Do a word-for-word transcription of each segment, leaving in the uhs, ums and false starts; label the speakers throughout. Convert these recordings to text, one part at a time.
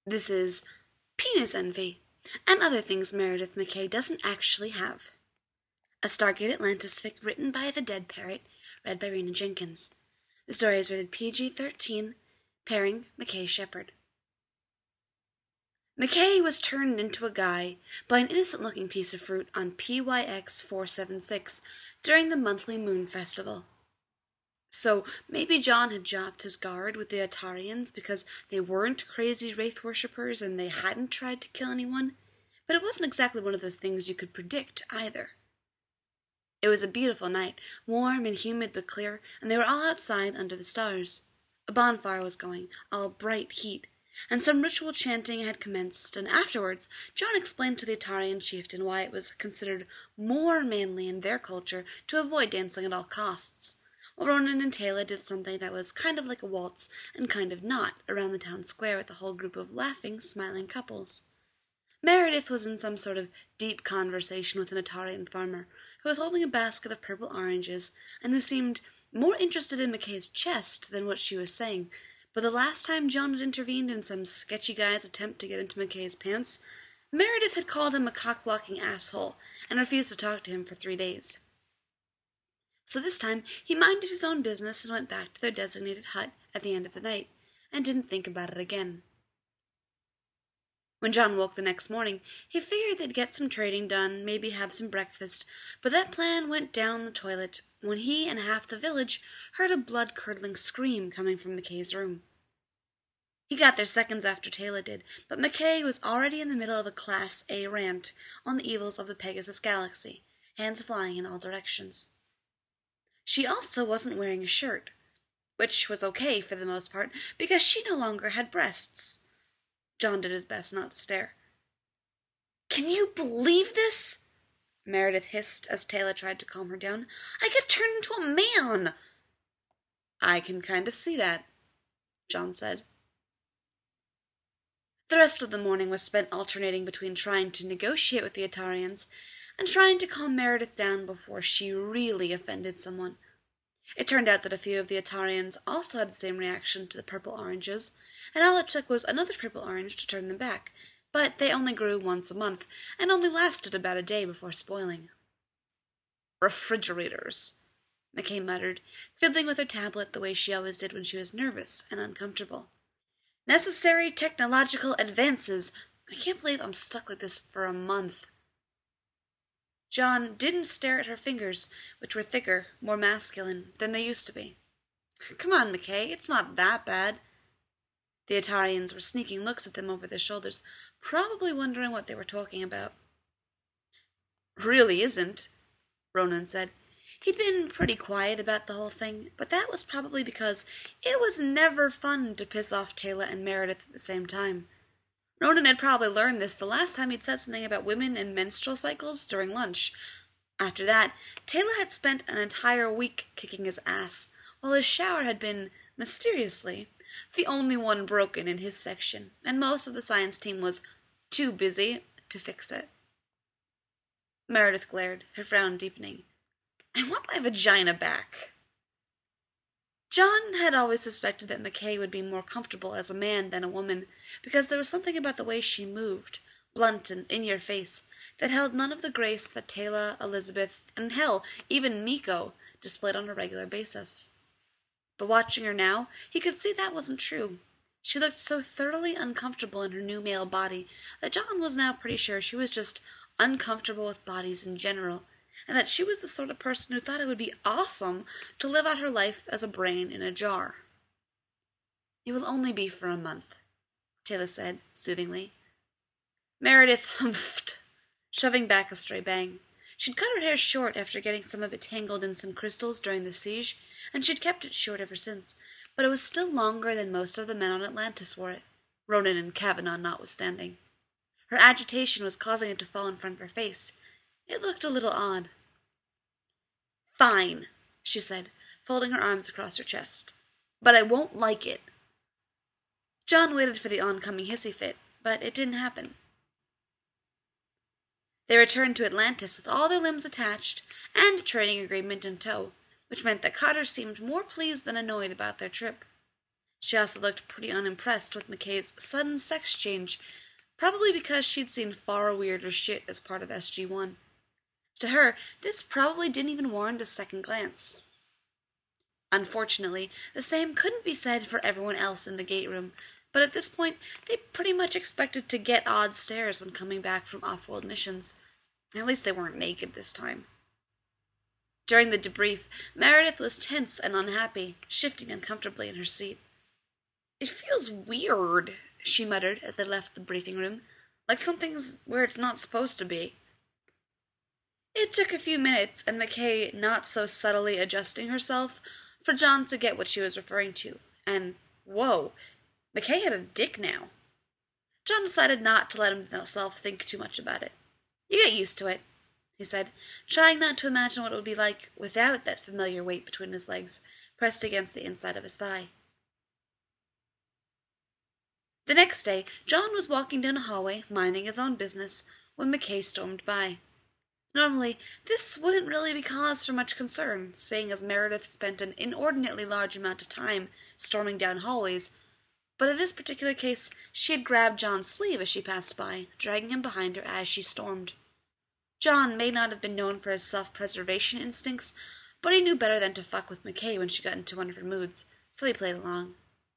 Speaker 1: This is Penis Envy, and other things Meredith McKay doesn't actually have. A Stargate Atlantis fic written by The Dead Parrot, read by Rena Jenkins. The story is rated P G thirteen, pairing McKay Shepard. McKay was turned into a guy by an innocent-looking piece of fruit on P Y X four seven six during the monthly Moon Festival. So maybe John had dropped his guard with the Atarians because they weren't crazy wraith worshippers and they hadn't tried to kill anyone, but it wasn't exactly one of those things you could predict either. It was a beautiful night, warm and humid but clear, and they were all outside under the stars. A bonfire was going, all bright heat, and some ritual chanting had commenced, and afterwards John explained to the Atarian chieftain why it was considered more manly in their culture to avoid dancing at all costs. Well, Ronan and Taylor did something that was kind of like a waltz and kind of not around the town square with a whole group of laughing, smiling couples. Meredith was in some sort of deep conversation with an Atarian farmer who was holding a basket of purple oranges and who seemed more interested in McKay's chest than what she was saying, but the last time John had intervened in some sketchy guy's attempt to get into McKay's pants, Meredith had called him a cock-blocking asshole and refused to talk to him for three days. So this time he minded his own business and went back to their designated hut at the end of the night, and didn't think about it again. When John woke the next morning, he figured they'd get some trading done, maybe have some breakfast, but that plan went down the toilet when he and half the village heard a blood-curdling scream coming from McKay's room. He got there seconds after Taylor did, but McKay was already in the middle of a Class A rant on the evils of the Pegasus Galaxy, hands flying in all directions. She also wasn't wearing a shirt, which was okay for the most part, because she no longer had breasts. John did his best not to stare. "Can you believe this?" Meredith hissed as Taylor tried to calm her down. "I get turned into a man!" "I can kind of see that," John said. The rest of the morning was spent alternating between trying to negotiate with the Atarians and trying to calm Meredith down before she really offended someone. It turned out that a few of the Atarians also had the same reaction to the purple oranges, and all it took was another purple orange to turn them back, but they only grew once a month, and only lasted about a day before spoiling. "Refrigerators," McKay muttered, fiddling with her tablet the way she always did when she was nervous and uncomfortable. "Necessary technological advances. I can't believe I'm stuck like this for a month." John didn't stare at her fingers, which were thicker, more masculine, than they used to be. "Come on, McKay, it's not that bad." The Atarians were sneaking looks at them over their shoulders, probably wondering what they were talking about. "Really isn't," Ronan said. He'd been pretty quiet about the whole thing, but that was probably because it was never fun to piss off Taylor and Meredith at the same time. Ronan had probably learned this the last time he'd said something about women and menstrual cycles during lunch. After that, Taylor had spent an entire week kicking his ass, while his shower had been, mysteriously, the only one broken in his section, and most of the science team was too busy to fix it. Meredith glared, her frown deepening. "I want my vagina back." John had always suspected that McKay would be more comfortable as a man than a woman, because there was something about the way she moved, blunt and in-your-face, that held none of the grace that Taylor, Elizabeth, and hell, even Miko, displayed on a regular basis. But watching her now, he could see that wasn't true. She looked so thoroughly uncomfortable in her new male body that John was now pretty sure she was just uncomfortable with bodies in general, and that she was the sort of person who thought it would be awesome to live out her life as a brain in a jar. "It will only be for a month," Taylor said, soothingly. Meredith humphed, shoving back a stray bang. She'd cut her hair short after getting some of it tangled in some crystals during the siege, and she'd kept it short ever since, but it was still longer than most of the men on Atlantis wore it, Ronan and Kavanaugh notwithstanding. Her agitation was causing it to fall in front of her face. It looked a little odd. "Fine," she said, folding her arms across her chest. "But I won't like it." John waited for the oncoming hissy fit, but it didn't happen. They returned to Atlantis with all their limbs attached and a trading agreement in tow, which meant that Cotter seemed more pleased than annoyed about their trip. She also looked pretty unimpressed with McKay's sudden sex change, probably because she'd seen far weirder shit as part of S G one. To her, this probably didn't even warrant a second glance. Unfortunately, the same couldn't be said for everyone else in the gate room, but at this point, they pretty much expected to get odd stares when coming back from off-world missions. At least they weren't naked this time. During the debrief, Meredith was tense and unhappy, shifting uncomfortably in her seat. "It feels weird," she muttered as they left the briefing room, "like something's where it's not supposed to be." It took a few minutes, and McKay not so subtly adjusting herself, for John to get what she was referring to, and, whoa, McKay had a dick now. John decided not to let himself think too much about it. "You get used to it," he said, trying not to imagine what it would be like without that familiar weight between his legs, pressed against the inside of his thigh. The next day, John was walking down a hallway, minding his own business, when McKay stormed by. Normally, this wouldn't really be cause for much concern, seeing as Meredith spent an inordinately large amount of time storming down hallways, but in this particular case, she had grabbed John's sleeve as she passed by, dragging him behind her as she stormed. John may not have been known for his self-preservation instincts, but he knew better than to fuck with McKay when she got into one of her moods, so he played along.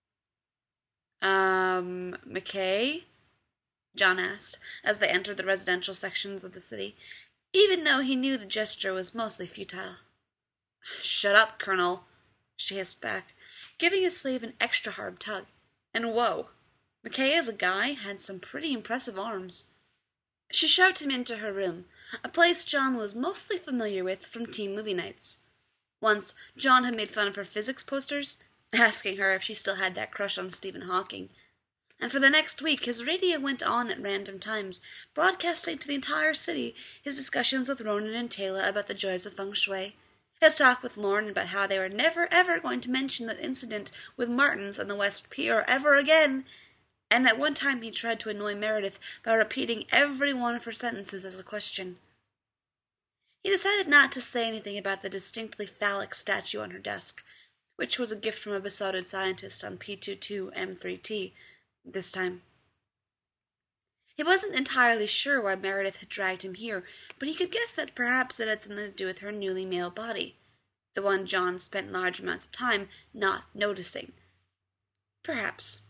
Speaker 1: Um, McKay? John asked, as they entered the residential sections of the city, even though he knew the gesture was mostly futile. "Shut up, Colonel," she hissed back, giving his sleeve an extra hard tug. And whoa, McKay as a guy had some pretty impressive arms. She shoved him into her room, a place John was mostly familiar with from team movie nights. Once, John had made fun of her physics posters, asking her if she still had that crush on Stephen Hawking. And for the next week, his radio went on at random times, broadcasting to the entire city his discussions with Ronan and Taylor about the joys of feng shui, his talk with Lorne about how they were never ever going to mention that incident with Martins on the West Pier ever again, and that one time he tried to annoy Meredith by repeating every one of her sentences as a question. He decided not to say anything about the distinctly phallic statue on her desk, which was a gift from a besotted scientist on P twenty-two M three T, this time. He wasn't entirely sure why Meredith had dragged him here, but he could guess that perhaps it had something to do with her newly male body, the one John spent large amounts of time not noticing. Perhaps.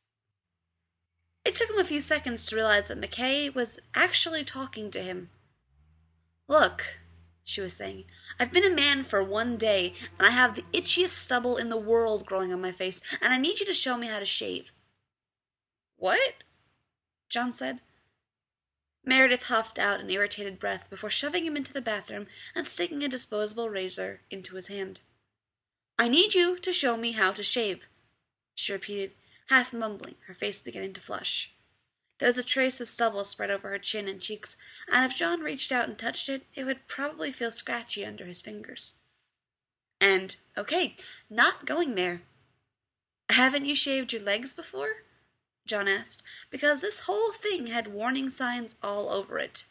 Speaker 1: It took him a few seconds to realize that McKay was actually talking to him. "Look," she was saying, "I've been a man for one day, and I have the itchiest stubble in the world growing on my face, and I need you to show me how to shave." "What?" John said. Meredith huffed out an irritated breath before shoving him into the bathroom and sticking a disposable razor into his hand. "I need you to show me how to shave," she repeated, half mumbling, her face beginning to flush. There was a trace of stubble spread over her chin and cheeks, and if John reached out and touched it, it would probably feel scratchy under his fingers. And, okay, not going there. "Haven't you shaved your legs before?" John asked, because this whole thing had warning signs all over it.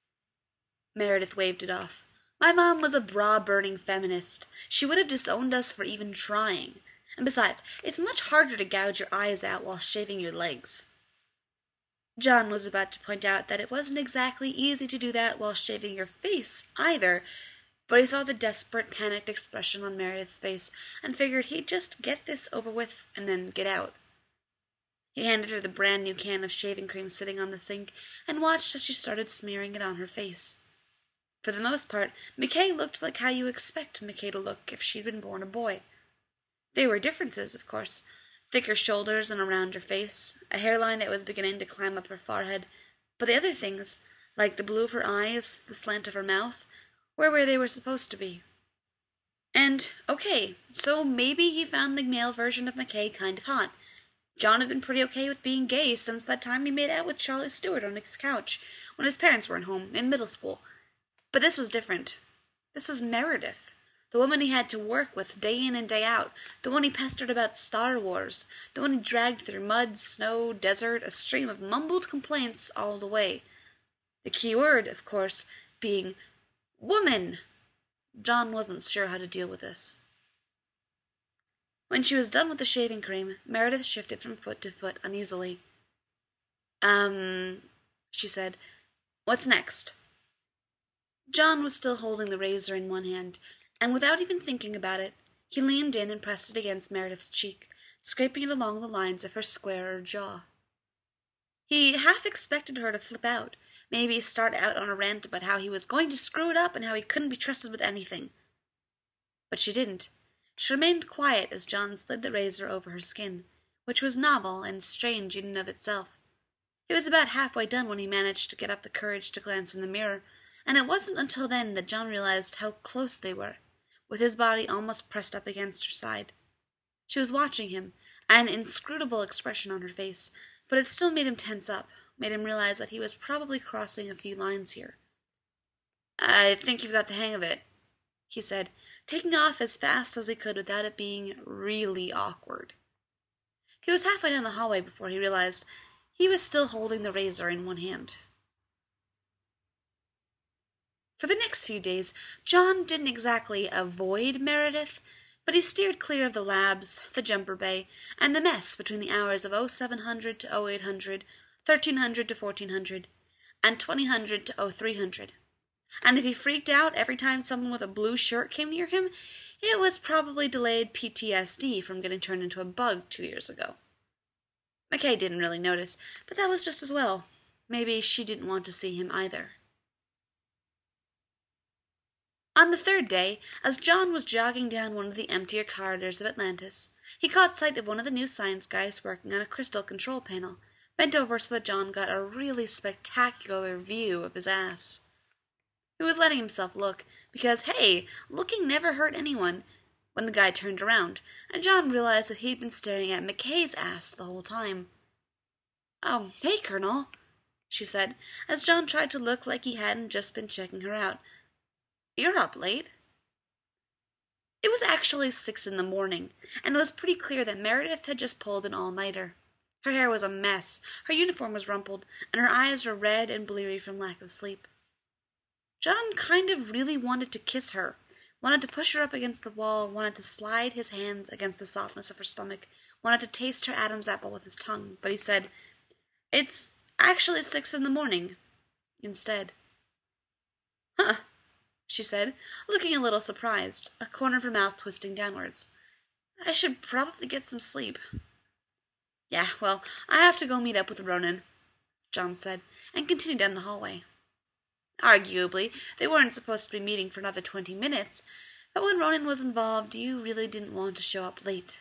Speaker 1: Meredith waved it off. "My mom was a bra-burning feminist. She would have disowned us for even trying. And besides, it's much harder to gouge your eyes out while shaving your legs." John was about to point out that it wasn't exactly easy to do that while shaving your face, either, but he saw the desperate, panicked expression on Meredith's face and figured he'd just get this over with and then get out. He handed her the brand-new can of shaving cream sitting on the sink and watched as she started smearing it on her face. For the most part, McKay looked like how you expect McKay to look if she'd been born a boy. There were differences, of course. Thicker shoulders and a rounder face, a hairline that was beginning to climb up her forehead, but the other things, like the blue of her eyes, the slant of her mouth, were where they were supposed to be. And, okay, so maybe he found the male version of McKay kind of hot. John had been pretty okay with being gay since that time he made out with Charlie Stewart on his couch when his parents weren't home in middle school. But this was different. This was Meredith, the woman he had to work with day in and day out, the one he pestered about Star Wars, the one he dragged through mud, snow, desert, a stream of mumbled complaints all the way. The key word, of course, being woman. John wasn't sure how to deal with this. When she was done with the shaving cream, Meredith shifted from foot to foot uneasily. Um, she said, what's next? John was still holding the razor in one hand, and without even thinking about it, he leaned in and pressed it against Meredith's cheek, scraping it along the lines of her squarer jaw. He half expected her to flip out, maybe start out on a rant about how he was going to screw it up and how he couldn't be trusted with anything. But she didn't. She remained quiet as John slid the razor over her skin, which was novel and strange in and of itself. He was about halfway done when he managed to get up the courage to glance in the mirror, and it wasn't until then that John realized how close they were, with his body almost pressed up against her side. She was watching him, an inscrutable expression on her face, but it still made him tense up, made him realize that he was probably crossing a few lines here. I think you've got the hang of it, he said, taking off as fast as he could without it being really awkward. He was halfway down the hallway before he realized he was still holding the razor in one hand. For the next few days, John didn't exactly avoid Meredith, but he steered clear of the labs, the jumper bay, and the mess between the hours of oh seven hundred to oh eight hundred, thirteen hundred to fourteen hundred, and twenty hundred to oh three hundred. And if he freaked out every time someone with a blue shirt came near him, it was probably delayed P T S D from getting turned into a bug two years ago. McKay didn't really notice, but that was just as well. Maybe she didn't want to see him either. On the third day, as John was jogging down one of the emptier corridors of Atlantis, he caught sight of one of the new science guys working on a crystal control panel, bent over so that John got a really spectacular view of his ass. He was letting himself look, because, hey, looking never hurt anyone, when the guy turned around, and John realized that he'd been staring at McKay's ass the whole time. Oh, hey, Colonel, she said, as John tried to look like he hadn't just been checking her out. You're up late. It was actually six in the morning, and it was pretty clear that Meredith had just pulled an all-nighter. Her hair was a mess, her uniform was rumpled, and her eyes were red and bleary from lack of sleep. John kind of really wanted to kiss her, wanted to push her up against the wall, wanted to slide his hands against the softness of her stomach, wanted to taste her Adam's apple with his tongue, but he said, "It's actually six in the morning," instead. Huh, she said, looking a little surprised, a corner of her mouth twisting downwards. I should probably get some sleep. Yeah, well, I have to go meet up with Ronan, John said, and continued down the hallway. Arguably, they weren't supposed to be meeting for another twenty minutes, but when Ronan was involved, you really didn't want to show up late.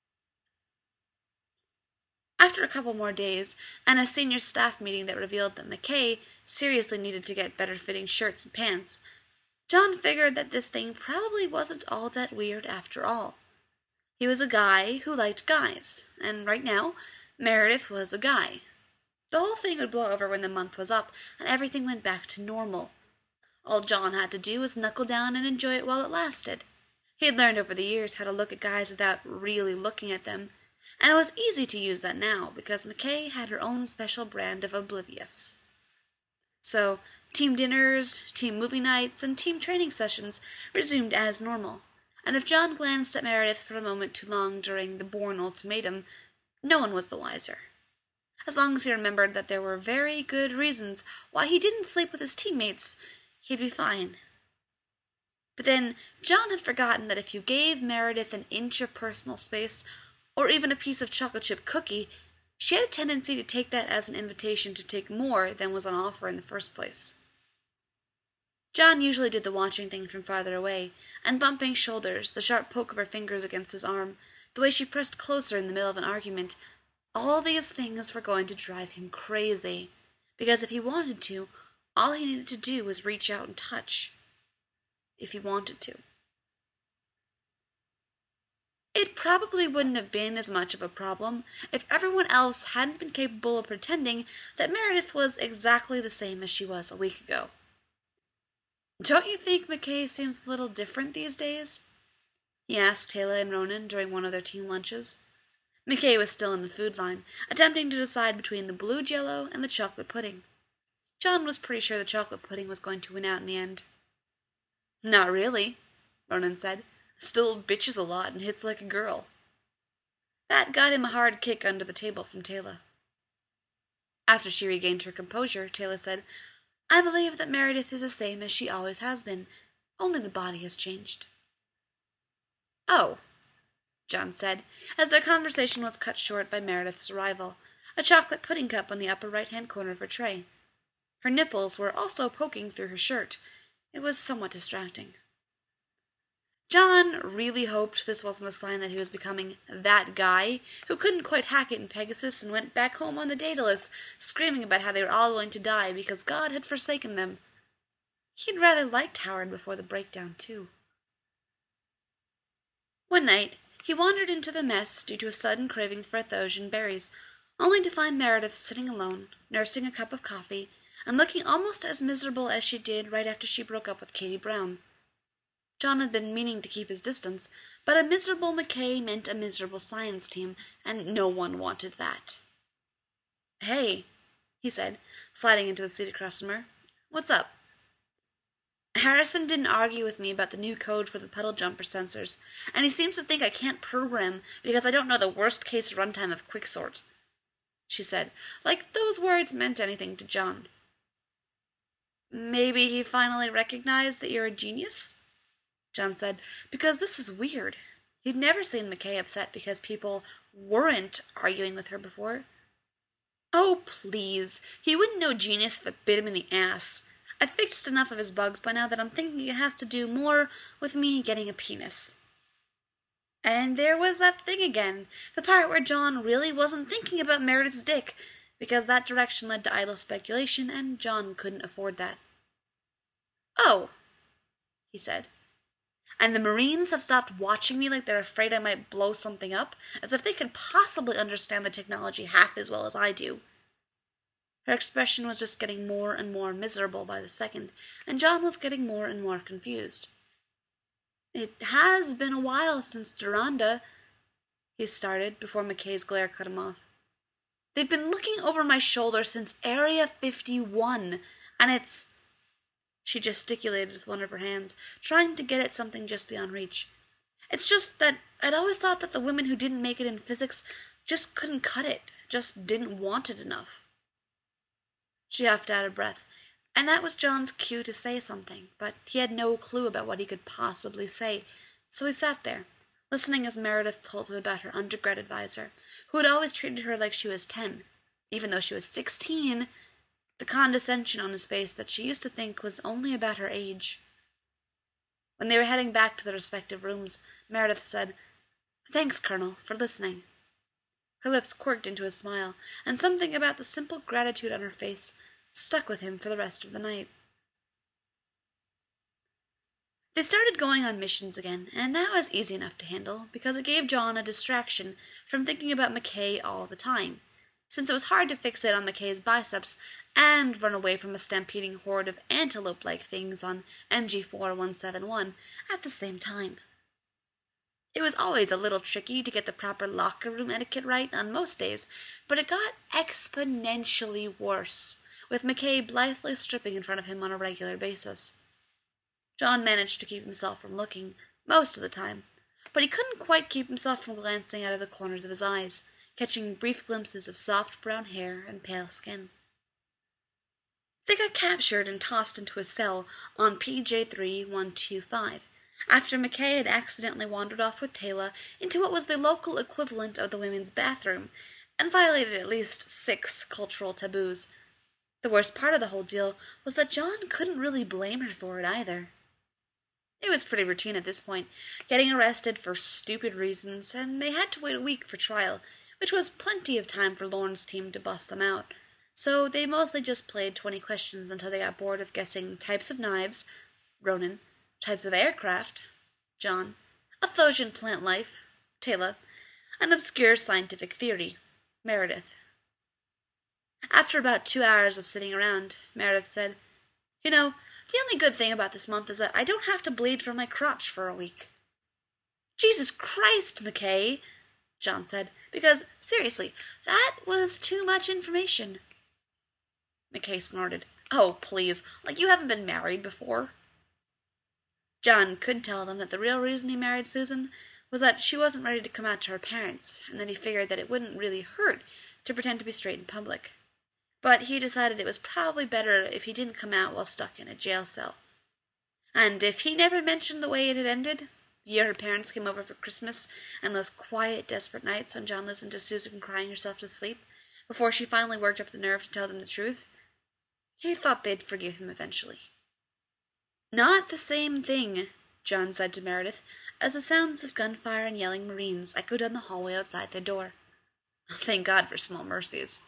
Speaker 1: After a couple more days, and a senior staff meeting that revealed that McKay seriously needed to get better-fitting shirts and pants, John figured that this thing probably wasn't all that weird after all. He was a guy who liked guys, and right now, Meredith was a guy. The whole thing would blow over when the month was up, and everything went back to normal. All John had to do was knuckle down and enjoy it while it lasted. He had learned over the years how to look at guys without really looking at them, and it was easy to use that now, because McKay had her own special brand of oblivious. So, team dinners, team movie nights, and team training sessions resumed as normal, and if John glanced at Meredith for a moment too long during the Bourne ultimatum, no one was the wiser. As long as he remembered that there were very good reasons why he didn't sleep with his teammates, he'd be fine. But then, John had forgotten that if you gave Meredith an inch of personal space, or even a piece of chocolate chip cookie, she had a tendency to take that as an invitation to take more than was on offer in the first place. John usually did the watching thing from farther away, and bumping shoulders, the sharp poke of her fingers against his arm, the way she pressed closer in the middle of an argument, all these things were going to drive him crazy, because if he wanted to, all he needed to do was reach out and touch. If he wanted to. It probably wouldn't have been as much of a problem if everyone else hadn't been capable of pretending that Meredith was exactly the same as she was a week ago. Don't you think McKay seems a little different these days? He asked Taylor and Ronan during one of their team lunches. McKay was still in the food line, attempting to decide between the blue jello and the chocolate pudding. John was pretty sure the chocolate pudding was going to win out in the end. Not really, Ronan said. Still bitches a lot and hits like a girl. That got him a hard kick under the table from Taylor. After she regained her composure, Taylor said, I believe that Meredith is the same as she always has been, only the body has changed. Oh, John said, as their conversation was cut short by Meredith's arrival, a chocolate pudding cup on the upper right-hand corner of her tray. Her nipples were also poking through her shirt. It was somewhat distracting. John really hoped this wasn't a sign that he was becoming that guy who couldn't quite hack it in Pegasus and went back home on the Daedalus, screaming about how they were all going to die because God had forsaken them. He'd rather liked Howard before the breakdown, too. One night, he wandered into the mess due to a sudden craving for Athosian berries, only to find Meredith sitting alone, nursing a cup of coffee, and looking almost as miserable as she did right after she broke up with Katie Brown. John had been meaning to keep his distance, but a miserable McKay meant a miserable science team, and no one wanted that. Hey, he said, sliding into the seat across from her. What's up? Harrison didn't argue with me about the new code for the pedal jumper sensors, and he seems to think I can't program because I don't know the worst-case runtime of Quicksort, she said, like those words meant anything to John. Maybe he finally recognized that you're a genius? John said, because this was weird. He'd never seen McKay upset because people weren't arguing with her before. Oh, please. He wouldn't know genius if it bit him in the ass. I've fixed enough of his bugs by now that I'm thinking it has to do more with me getting a penis. And there was that thing again, the part where John really wasn't thinking about Meredith's dick, because that direction led to idle speculation, and John couldn't afford that. Oh, he said. And the Marines have stopped watching me like they're afraid I might blow something up, as if they could possibly understand the technology half as well as I do. Her expression was just getting more and more miserable by the second, and John was getting more and more confused. It has been a while since Duranda, he started, before McKay's glare cut him off. They've been looking over my shoulder since Area fifty-one, and it's... She gesticulated with one of her hands, trying to get at something just beyond reach. It's just that I'd always thought that the women who didn't make it in physics just couldn't cut it, just didn't want it enough. She huffed out of breath, and that was John's cue to say something, but he had no clue about what he could possibly say, so he sat there, listening as Meredith told him about her undergrad advisor, who had always treated her like she was ten, even though she was sixteen, the condescension on his face that she used to think was only about her age. When they were heading back to their respective rooms, Meredith said, Thanks, Colonel, for listening. Her lips quirked into a smile, and something about the simple gratitude on her face stuck with him for the rest of the night. They started going on missions again, and that was easy enough to handle, because it gave John a distraction from thinking about McKay all the time, since it was hard to fixate on McKay's biceps and run away from a stampeding horde of antelope-like things on M G four one seven one at the same time. It was always a little tricky to get the proper locker room etiquette right on most days, but it got exponentially worse, with McKay blithely stripping in front of him on a regular basis. John managed to keep himself from looking, most of the time, but he couldn't quite keep himself from glancing out of the corners of his eyes, catching brief glimpses of soft brown hair and pale skin. They got captured and tossed into a cell on P J three one two five, after McKay had accidentally wandered off with Taylor into what was the local equivalent of the women's bathroom, and violated at least six cultural taboos. The worst part of the whole deal was that John couldn't really blame her for it either. It was pretty routine at this point, getting arrested for stupid reasons, and they had to wait a week for trial, which was plenty of time for Lorne's team to bust them out. So they mostly just played twenty questions until they got bored of guessing types of knives, Ronan, types of aircraft, John, Athosian plant life, Taylor, an obscure scientific theory, Meredith. After about two hours of sitting around, Meredith said, You know, the only good thing about this month is that I don't have to bleed from my crotch for a week. Jesus Christ, McKay, John said, because, seriously, that was too much information. McKay snorted. Oh, please, like you haven't been married before. John could tell them that the real reason he married Susan was that she wasn't ready to come out to her parents, and that he figured that it wouldn't really hurt to pretend to be straight in public. But he decided it was probably better if he didn't come out while stuck in a jail cell. And if he never mentioned the way it had ended, the year her parents came over for Christmas, and those quiet, desperate nights when John listened to Susan crying herself to sleep, before she finally worked up the nerve to tell them the truth, he thought they'd forgive him eventually. "Not the same thing," John said to Meredith, as the sounds of gunfire and yelling Marines echoed down the hallway outside their door. Thank God for small mercies.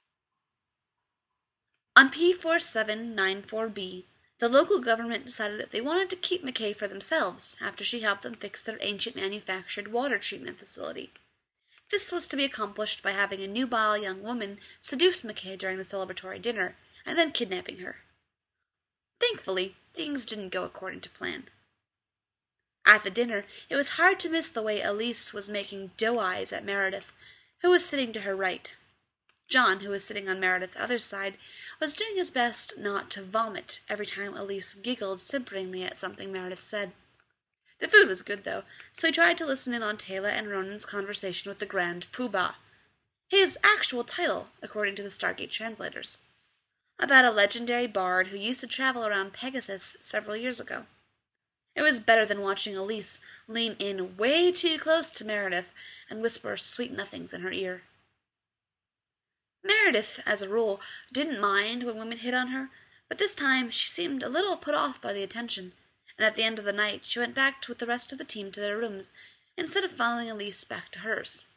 Speaker 1: On P four seven nine four B, the local government decided that they wanted to keep McKay for themselves after she helped them fix their ancient manufactured water treatment facility. This was to be accomplished by having a nubile young woman seduce McKay during the celebratory dinner, and then kidnapping her. Thankfully, things didn't go according to plan. At the dinner, it was hard to miss the way Elise was making doe eyes at Meredith, who was sitting to her right. John, who was sitting on Meredith's other side, was doing his best not to vomit every time Elise giggled simperingly at something Meredith said. The food was good, though, so he tried to listen in on Taylor and Ronan's conversation with the Grand Poobah, his actual title, according to the Stargate translators, about a legendary bard who used to travel around Pegasus several years ago. It was better than watching Elise lean in way too close to Meredith and whisper sweet nothings in her ear. Meredith, as a rule, didn't mind when women hit on her, but this time she seemed a little put off by the attention, and at the end of the night she went back with the rest of the team to their rooms, instead of following Elise back to hers.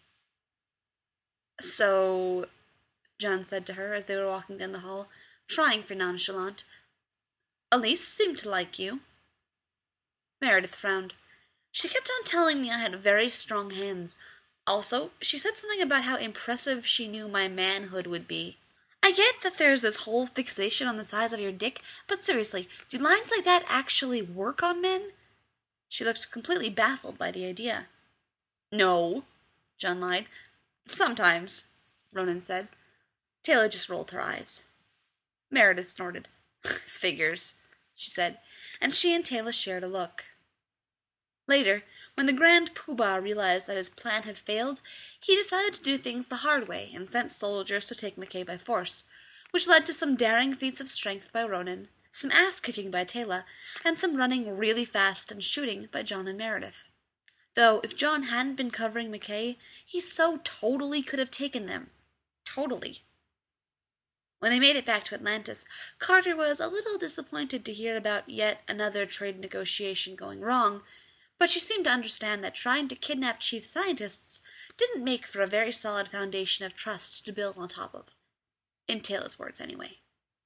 Speaker 1: "So," John said to her as they were walking down the hall, trying for nonchalant, "Elise seemed to like you." Meredith frowned. "She kept on telling me I had very strong hands. Also, she said something about how impressive she knew my manhood would be. I get that there's this whole fixation on the size of your dick, but seriously, do lines like that actually work on men?" She looked completely baffled by the idea. "No," John lied. "Sometimes," Ronan said. Taylor just rolled her eyes. Meredith snorted. "Figures," she said, and she and Taylor shared a look. Later, when the Grand Poobah realized that his plan had failed, he decided to do things the hard way and sent soldiers to take McKay by force, which led to some daring feats of strength by Ronan, some ass-kicking by Taylor, and some running really fast and shooting by John and Meredith. Though, if John hadn't been covering McKay, he so totally could have taken them. Totally. When they made it back to Atlantis, Carter was a little disappointed to hear about yet another trade negotiation going wrong, but she seemed to understand that trying to kidnap chief scientists didn't make for a very solid foundation of trust to build on top of. In Taylor's words, anyway.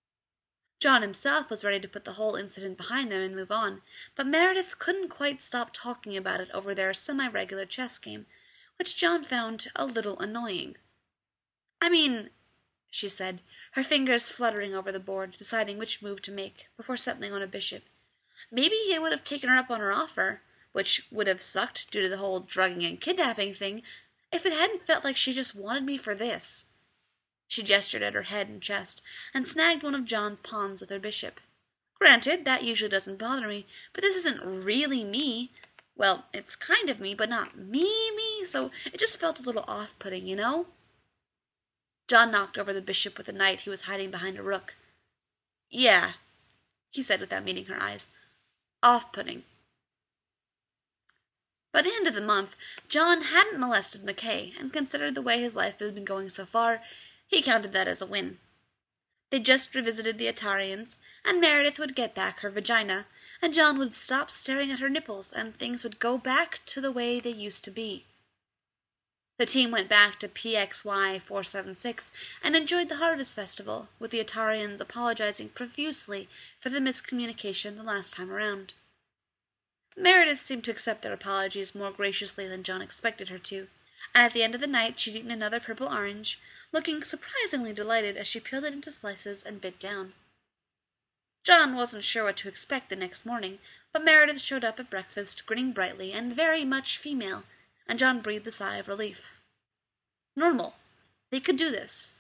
Speaker 1: John himself was ready to put the whole incident behind them and move on, but Meredith couldn't quite stop talking about it over their semi-regular chess game, which John found a little annoying. "I mean," she said, her fingers fluttering over the board, deciding which move to make before settling on a bishop. "Maybe he would have taken her up on her offer, which would have sucked due to the whole drugging and kidnapping thing, if it hadn't felt like she just wanted me for this." She gestured at her head and chest, and snagged one of John's pawns with her bishop. "Granted, that usually doesn't bother me, but this isn't really me. Well, it's kind of me, but not me-me, so it just felt a little off-putting, you know?" John knocked over the bishop with the knight he was hiding behind a rook. "Yeah," he said without meeting her eyes. "Off-putting." By the end of the month, John hadn't molested McKay, and considered the way his life had been going so far, he counted that as a win. They just revisited the Atarians, and Meredith would get back her vagina, and John would stop staring at her nipples, and things would go back to the way they used to be. The team went back to P X Y four seven six and enjoyed the Harvest Festival, with the Atarians apologizing profusely for the miscommunication the last time around. Meredith seemed to accept their apologies more graciously than John expected her to, and at the end of the night she'd eaten another purple orange, looking surprisingly delighted as she peeled it into slices and bit down. John wasn't sure what to expect the next morning, but Meredith showed up at breakfast, grinning brightly and very much female, and John breathed a sigh of relief. Normal. They could do this.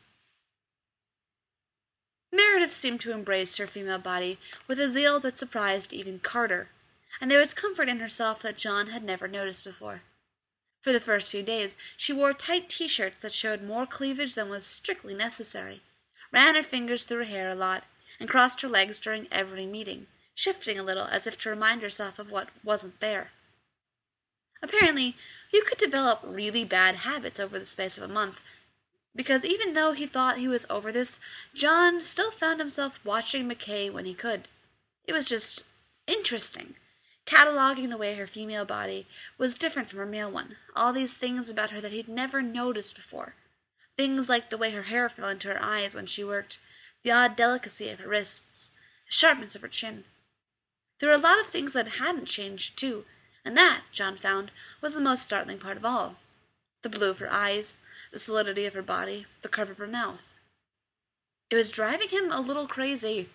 Speaker 1: Meredith seemed to embrace her female body with a zeal that surprised even Carter, and there was comfort in herself that John had never noticed before. For the first few days, she wore tight t-shirts that showed more cleavage than was strictly necessary, ran her fingers through her hair a lot, and crossed her legs during every meeting, shifting a little as if to remind herself of what wasn't there. Apparently, you could develop really bad habits over the space of a month, because even though he thought he was over this, John still found himself watching McKay when he could. It was just interesting, cataloging the way her female body was different from her male one, all these things about her that he'd never noticed before. Things like the way her hair fell into her eyes when she worked, the odd delicacy of her wrists, the sharpness of her chin. There were a lot of things that hadn't changed, too, and that, John found, was the most startling part of all. The blue of her eyes, the solidity of her body, the curve of her mouth. It was driving him a little crazy.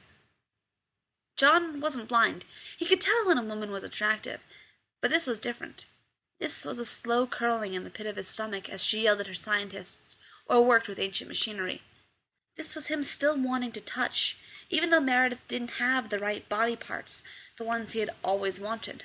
Speaker 1: John wasn't blind. He could tell when a woman was attractive, but this was different. This was a slow curling in the pit of his stomach as she yelled at her scientists or worked with ancient machinery. This was him still wanting to touch, even though Meredith didn't have the right body parts, the ones he had always wanted.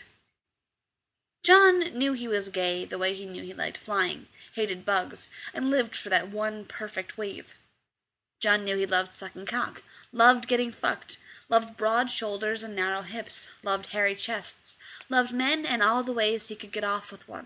Speaker 1: John knew he was gay the way he knew he liked flying, hated bugs, and lived for that one perfect wave. John knew he loved sucking cock, loved getting fucked, loved broad shoulders and narrow hips, loved hairy chests, loved men and all the ways he could get off with one.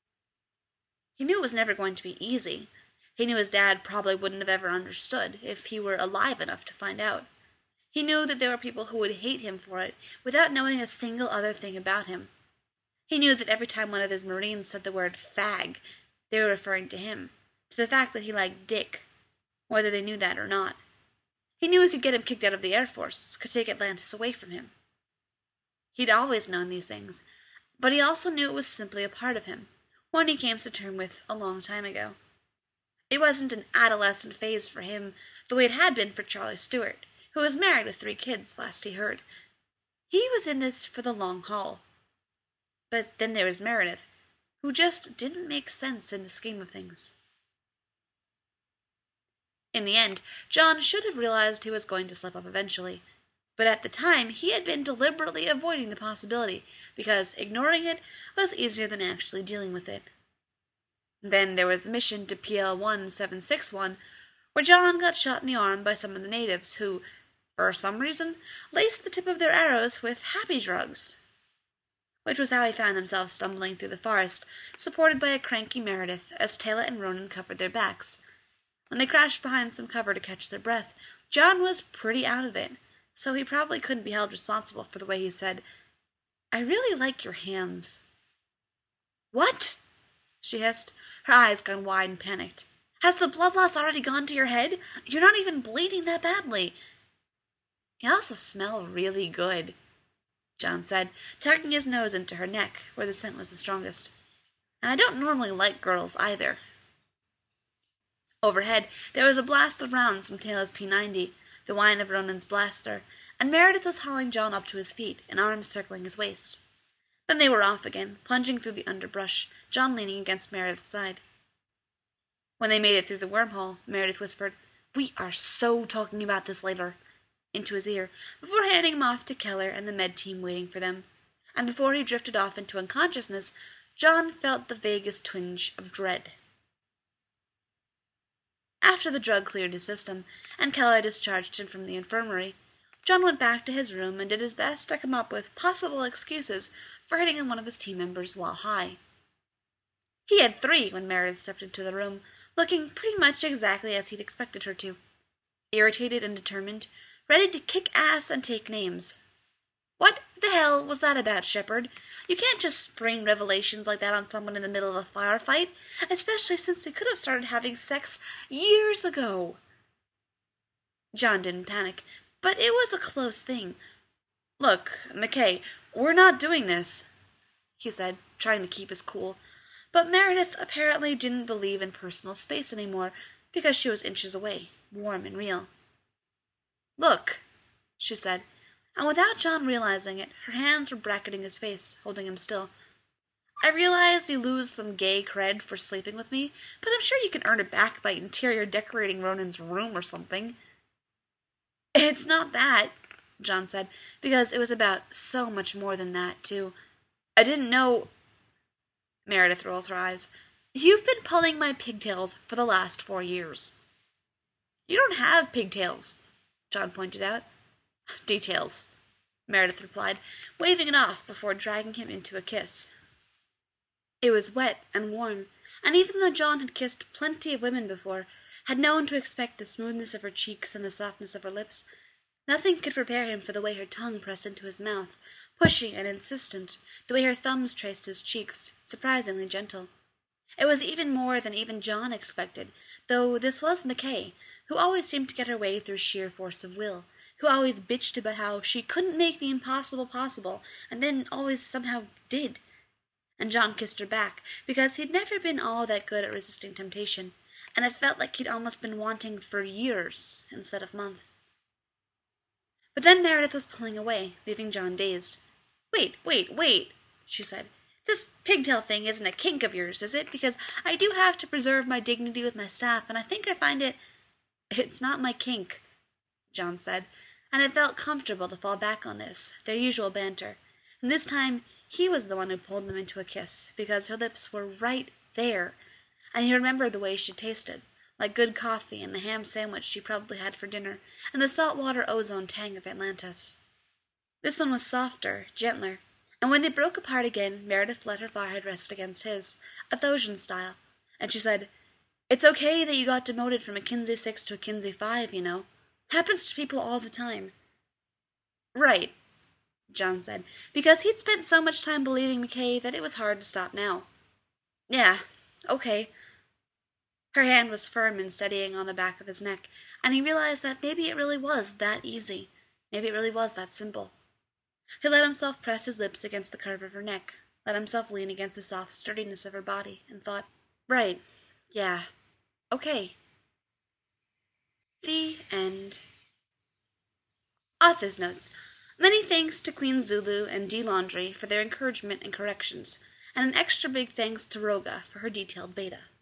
Speaker 1: He knew it was never going to be easy. He knew his dad probably wouldn't have ever understood if he were alive enough to find out. He knew that there were people who would hate him for it without knowing a single other thing about him. He knew that every time one of his Marines said the word fag, they were referring to him, to the fact that he liked dick, whether they knew that or not. He knew he could get him kicked out of the Air Force, could take Atlantis away from him. He'd always known these things, but he also knew it was simply a part of him, one he came to terms with a long time ago. It wasn't an adolescent phase for him, the way it had been for Charlie Stewart, who was married with three kids, last he heard. He was in this for the long haul. But then there was Meredith, who just didn't make sense in the scheme of things. In the end, John should have realized he was going to slip up eventually, but at the time he had been deliberately avoiding the possibility, because ignoring it was easier than actually dealing with it. Then there was the mission to P L one seven six one, where John got shot in the arm by some of the natives who, for some reason, laced the tip of their arrows with happy drugs. Which was how he found himself stumbling through the forest, supported by a cranky Meredith, as Taylor and Ronan covered their backs. When they crashed behind some cover to catch their breath, John was pretty out of it, so he probably couldn't be held responsible for the way he said, "I really like your hands." "What?" she hissed, her eyes gone wide and panicked. "Has the blood loss already gone to your head? You're not even bleeding that badly." "You also smell really good," John said, tucking his nose into her neck, where the scent was the strongest. "And I don't normally like girls, either." Overhead, there was a blast of rounds from Taylor's P ninety, the whine of Ronan's blaster, and Meredith was hauling John up to his feet, an arm circling his waist. Then they were off again, plunging through the underbrush, John leaning against Meredith's side. When they made it through the wormhole, Meredith whispered, "We are so talking about this later," into his ear, before handing him off to Keller and the med team waiting for them. And before he drifted off into unconsciousness, John felt the vaguest twinge of dread. After the drug cleared his system, and Keller discharged him from the infirmary, John went back to his room and did his best to come up with possible excuses for hitting on one of his team members while high. He had three when Meredith stepped into the room, looking pretty much exactly as he'd expected her to. Irritated and determined, ready to kick ass and take names. What the hell was that about, Shepard? You can't just spring revelations like that on someone in the middle of a firefight, especially since we could have started having sex years ago. John didn't panic, but it was a close thing. "Look, McKay, we're not doing this," he said, trying to keep his cool. But Meredith apparently didn't believe in personal space anymore, because she was inches away, warm and real. "Look," she said, and without John realizing it, her hands were bracketing his face, holding him still. "I realize you lose some gay cred for sleeping with me, but I'm sure you can earn it back by interior decorating Ronan's room or something." "It's not that," John said, because it was about so much more than that, too. "I didn't know—" Meredith rolled her eyes. You've been pulling my pigtails for the last four years. You don't have pigtails, John pointed out. Details, Meredith replied, waving it off before dragging him into a kiss. It was wet and warm, and even though John had kissed plenty of women before, had known to expect the smoothness of her cheeks and the softness of her lips, nothing could prepare him for the way her tongue pressed into his mouth, pushy and insistent, the way her thumbs traced his cheeks, surprisingly gentle. It was even more than even John expected, though this was McKay, who always seemed to get her way through sheer force of will, who always bitched about how she couldn't make the impossible possible, and then always somehow did. And John kissed her back, because he'd never been all that good at resisting temptation, and it felt like he'd almost been wanting for years instead of months. But then Meredith was pulling away, leaving John dazed. Wait, wait, wait, she said. This pigtail thing isn't a kink of yours, is it? Because I do have to preserve my dignity with my staff, and I think I find it... It's not my kink, John said, and it felt comfortable to fall back on this, their usual banter. And this time, he was the one who pulled them into a kiss, because her lips were right there, and he remembered the way she tasted, like good coffee and the ham sandwich she probably had for dinner, and the saltwater ozone tang of Atlantis. This one was softer, gentler, and when they broke apart again, Meredith let her forehead rest against his, Athosian style, and she said, It's okay that you got demoted from a Kinsey six to a Kinsey five, you know. Happens to people all the time. Right, John said, because he'd spent so much time believing McKay that it was hard to stop now. Yeah, okay. Her hand was firm and steadying on the back of his neck, and he realized that maybe it really was that easy. Maybe it really was that simple. He let himself press his lips against the curve of her neck, let himself lean against the soft sturdiness of her body, and thought, right, yeah, okay. The end. Author's notes. Many thanks to Queen Zulu and D. Laundry for their encouragement and corrections, and an extra big thanks to Roga for her detailed beta.